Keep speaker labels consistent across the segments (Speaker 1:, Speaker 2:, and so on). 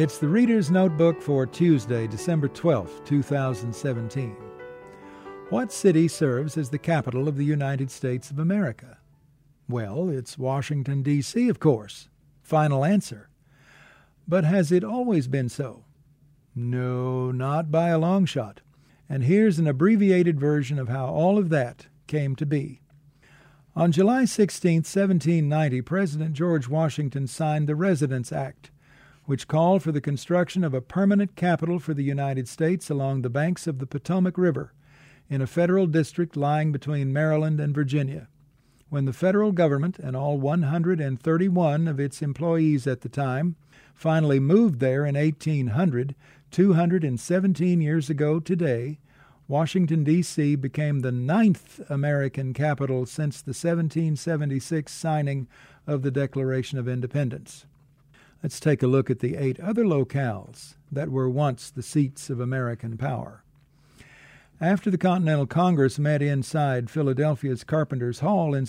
Speaker 1: It's the Reader's Notebook for Tuesday, December 12, 2017. What city serves as the capital of the United States of America? Well, it's Washington, D.C., of course. Final answer. But has it always been so? No, not by a long shot. And here's an abbreviated version of how all of that came to be. On July 16, 1790, President George Washington signed the Residence Act, which called for the construction of a permanent capital for the United States along the banks of the Potomac River, in a federal district lying between Maryland and Virginia. When the federal government and all 131 of its employees at the time finally moved there in 1800, 217 years ago today, Washington, D.C. became the 9th American capital since the 1776 signing of the Declaration of Independence. Let's take a look at the 8 other locales that were once the seats of American power. After the Continental Congress met inside Philadelphia's Carpenter's Hall in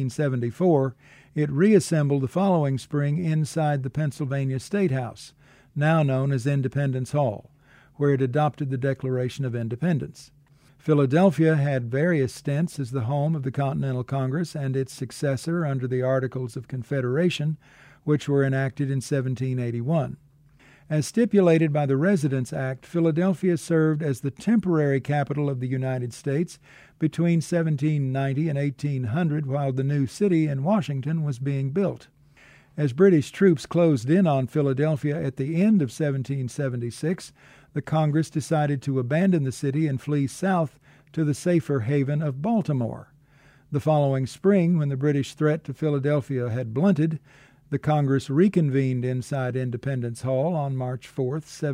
Speaker 1: 1774, it reassembled the following spring inside the Pennsylvania State House, now known as Independence Hall, where it adopted the Declaration of Independence. Philadelphia had various stints as the home of the Continental Congress and its successor under the Articles of Confederation, which were enacted in 1781. As stipulated by the Residence Act, Philadelphia served as the temporary capital of the United States between 1790 and 1800, while the new city in Washington was being built. As British troops closed in on Philadelphia at the end of 1776, the Congress decided to abandon the city and flee south to the safer haven of Baltimore. The following spring, when the British threat to Philadelphia had blunted, the Congress reconvened inside Independence Hall on March 4,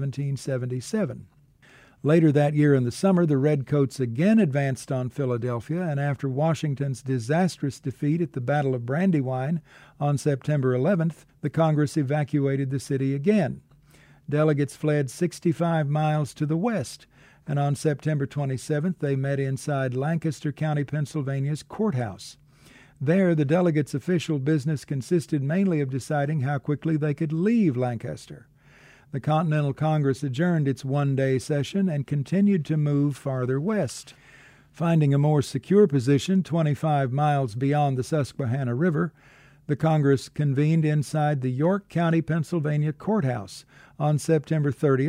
Speaker 1: 1777. Later that year in the summer, the Redcoats again advanced on Philadelphia, and after Washington's disastrous defeat at the Battle of Brandywine on September 11th, the Congress evacuated the city again. Delegates fled 65 miles to the west, and on September 27th they met inside Lancaster County, Pennsylvania's courthouse. There, the delegates' official business consisted mainly of deciding how quickly they could leave Lancaster. The Continental Congress adjourned its one-day session and continued to move farther west. Finding a more secure position 25 miles beyond the Susquehanna River, the Congress convened inside the York County, Pennsylvania courthouse on September 30,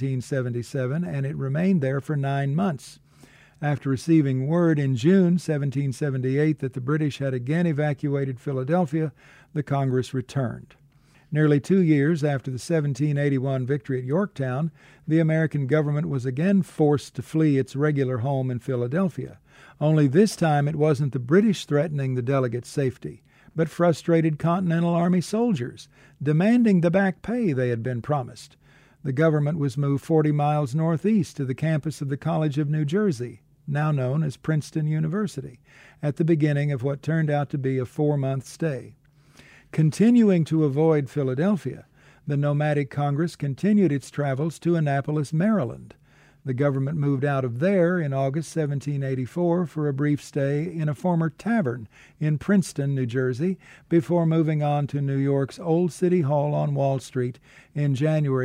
Speaker 1: 1777, and it remained there for 9 months. After receiving word in June 1778 that the British had again evacuated Philadelphia, the Congress returned. Nearly 2 years after the 1781 victory at Yorktown, the American government was again forced to flee its regular home in Philadelphia. Only this time it wasn't the British threatening the delegates' safety, but frustrated Continental Army soldiers, demanding the back pay they had been promised. The government was moved 40 miles northeast to the campus of the College of New Jersey, now known as Princeton University, at the beginning of what turned out to be a 4-month stay. Continuing to avoid Philadelphia, the nomadic Congress continued its travels to Annapolis, Maryland. The government moved out of there in August 1784 for a brief stay in a former tavern in Princeton, New Jersey, before moving on to New York's Old City Hall on Wall Street in January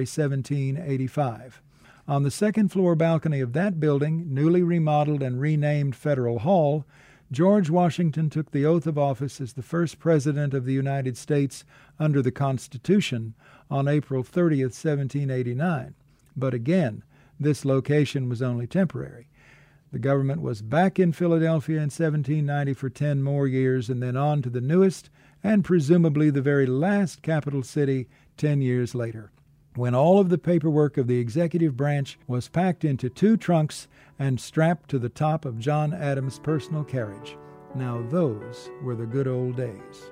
Speaker 1: 1785. On the second-floor balcony of that building, newly remodeled and renamed Federal Hall, George Washington took the oath of office as the first President of the United States under the Constitution on April 30, 1789. But again, this location was only temporary. The government was back in Philadelphia in 1790 for 10 more years, and then on to the newest and presumably the very last capital city 10 years later, when all of the paperwork of the executive branch was packed into 2 trunks and strapped to the top of John Adams' personal carriage. Now those were the good old days.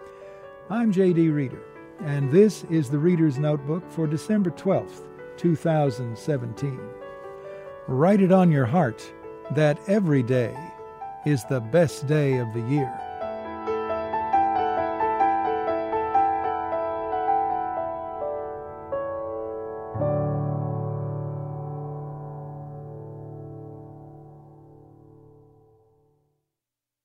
Speaker 1: I'm J.D. Reader, and this is the Reader's Notebook for December 12th, 2017. Write it on your heart that every day is the best day of the year.